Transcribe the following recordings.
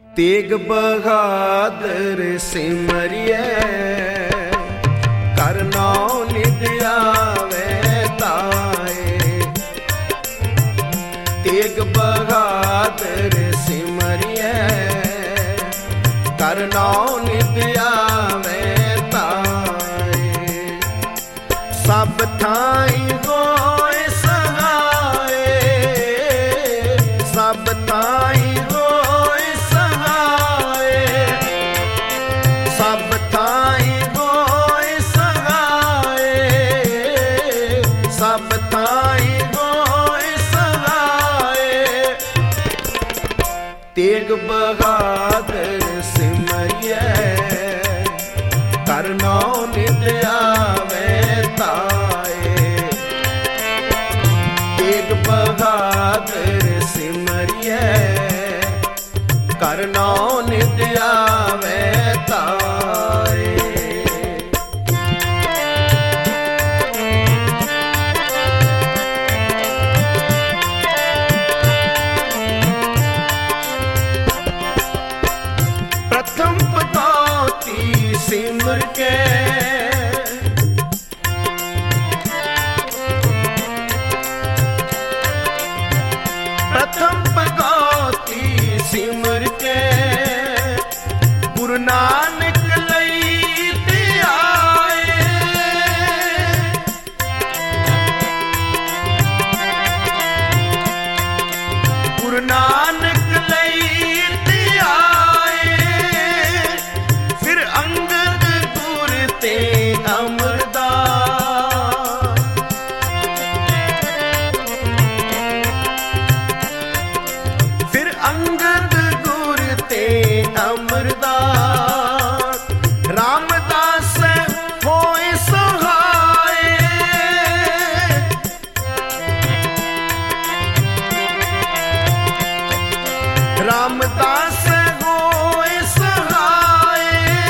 तेग बहादुर सिमरिए कर नाम नित आवे ताए। तेग बहादुर सिमरिए कर नाम नित आवे ताए। सब थाई होए सहाय, सब थाई सब ताई होए सहाय। तेग बहादुर सिमरिए कर नाम नित आवे ताए। तेग बहादुर सिमरिए कर नाम नित आवे ताए। सिमर के प्रथम भगवती सिमर के गुरु नानक लई ते आए। गुरु नानक लई ते आए। फिर अंगद गुर ते अमरदास, फिर अंगद गुर ते अमरदास। रामदास होए सहाय, रामदास होए सहाय।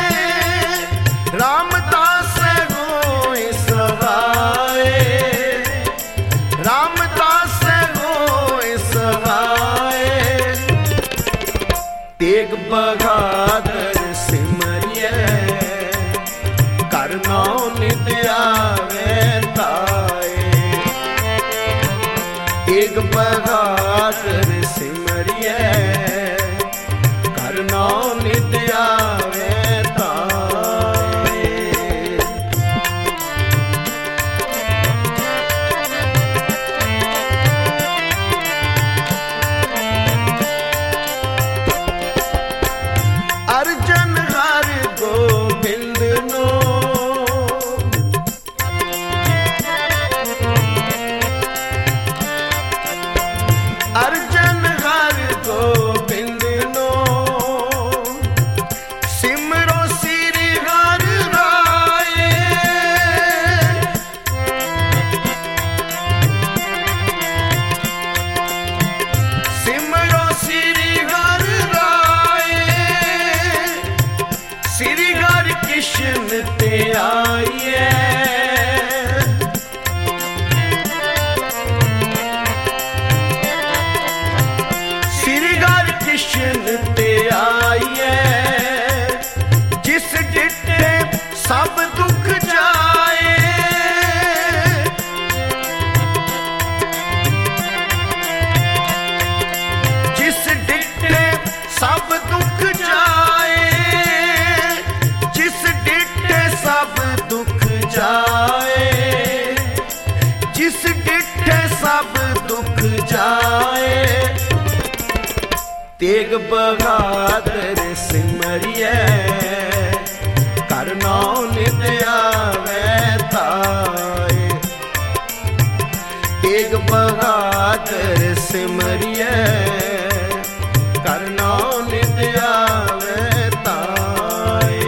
रामदास होए सहाय, रामदास होए सहाय। तेग बहादुर सिमरिए कर नाम नित आवे ताए। तेग बहादुर सिमरिए कर नाम नित आवे ताए। अर्जन हर गोबिंद नो, अर्जन हर गोबिंद नो। सिमरो श्री हर राय, सिमरो श्री हर राय। श्री हर कृष्ण ते आइए, श्री हर कृष्ण ते आइए। जिस डिठे सब दुख जाए, जिस डिठे सब दुख जाए। जिस डिठे सब दुख जाए, जिस डिठे सब दुख जाए। तेग बहादुर सिमरिए कर नाम नित आवे ताए। तेग बहादुर सिमरिए कर नाम नित आवे ताए।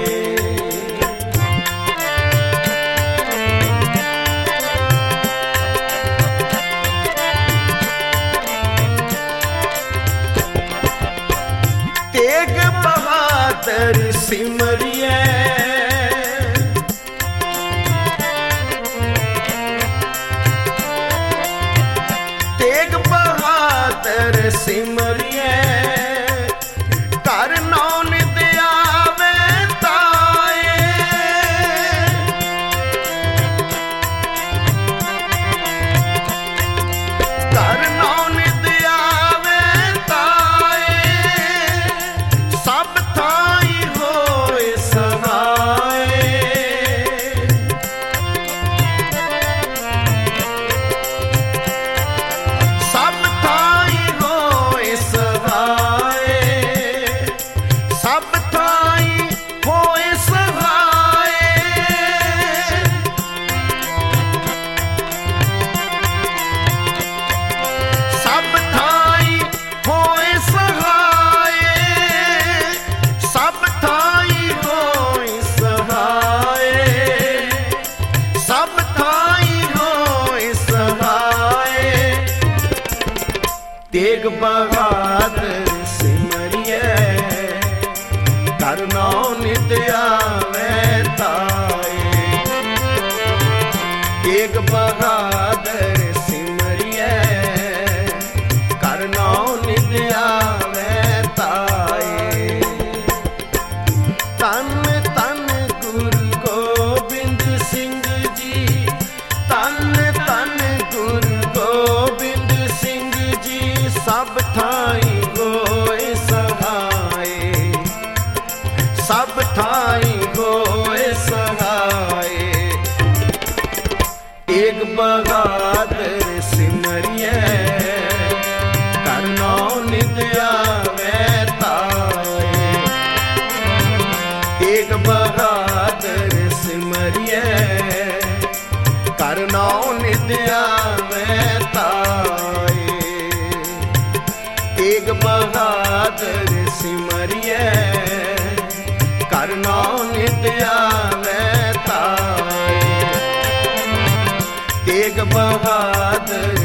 तेग बहादुर सिमरिए तेग बहादुर सिमरिए कर तेग बहादुर सिमरिए करनौ नित आवे ताए। तेग बहादुर सिमरिए करनौ नित आवे ताए। तन तन गुरु गोबिंद सिंह जी, तन तन गुरु गोबिंद सिंह जी, सब ठाई होए सहाय, सब ठाई होए सहाय। तेग बहादुर सिमरिए करनौ नित आवे ताए। तेग बहादुर सिमरिए करनौ नित आवे ताए। तेग बहादुर सिमरिए करनौ नित आवे ताए। तेग बहादुर